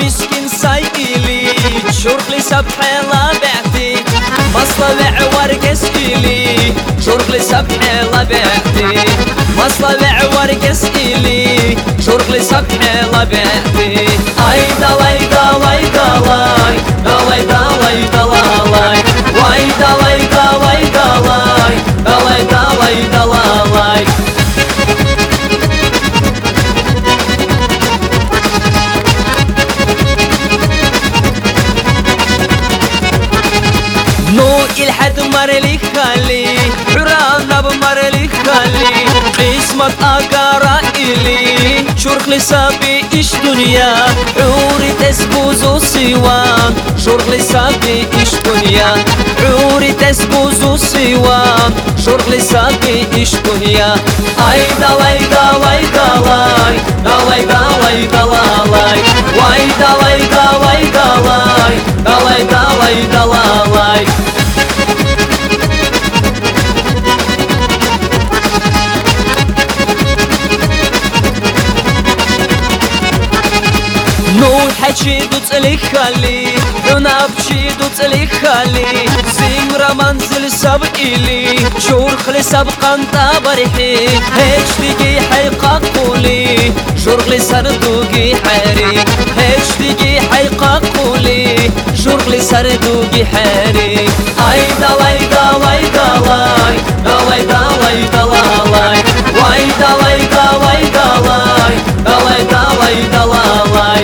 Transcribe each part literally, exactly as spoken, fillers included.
مسكين سايقلي شرخلي سبحي لا بعتي مصلع ورقس إلي شرخلي سبحي لا بعتي مصلع ورقس إلي شرخلي سبحي لا بعتي أي دواي دواي دواي دواي دواي دواي واي دواي دواي دواي دواي دواي دواي نو الحد مرلي خالي عرانا بمرلي خالي قسمت أقارا إلي شرخ لسابي إيش دنيا عوري تسبوزو سيوان شرخ لسابي إيش دنيا عوري تسبوزو سيوان شرخ لسابي إيش دنيا أي دواي دواي دواي دواي دواي دواي واي دواي دواي دواي دواي دواي دواي نو حكي دوتلي خالي انا بشي دوتلي خالي زمرة منزل سب إلي شرخلي سب قنطة بريحي هيش تيجي حيقا قولي شرخلي سردوقي حاري هيش تيجي حيقا قولي شرخلي سردوقي حاري اي دواي دواي دواي دواي دواي دواي واي دواي دواي دواي دواي دواي دواي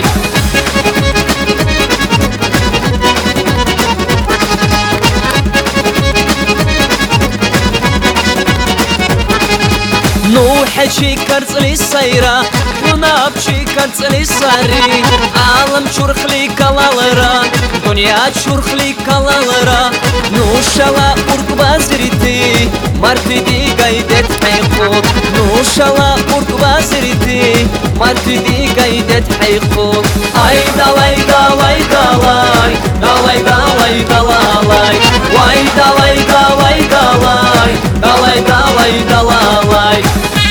نو حكي كرتلي سيرة ونا بشي كرتلي ساري عالم شرخلي كالالرا دنيا شرخلي كالالرا نو شلا أرق بازريتي مرتدي قايدت حيقود نو شلا أرق بازريتي مرتدي قايدت حيقود أي دواي دواي دواي دواي دواي دواي واي دواي دواي دواي دواي دواي دواي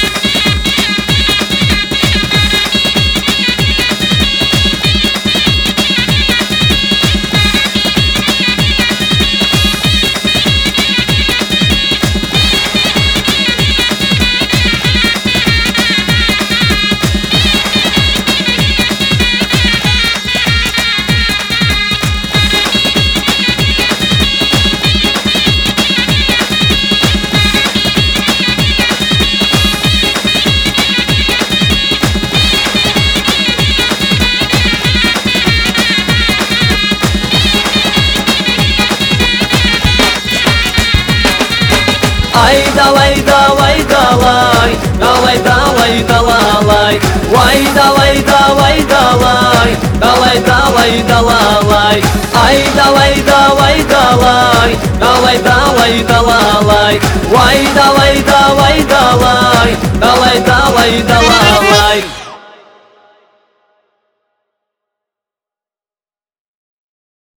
أي دواي دواي دواي دواي دواي دواي واي دواي دواي دواي دواي دواي دواي أي دواي دواي دواي دواي دواي دواي واي دواي دواي دواي دواي دواي دواي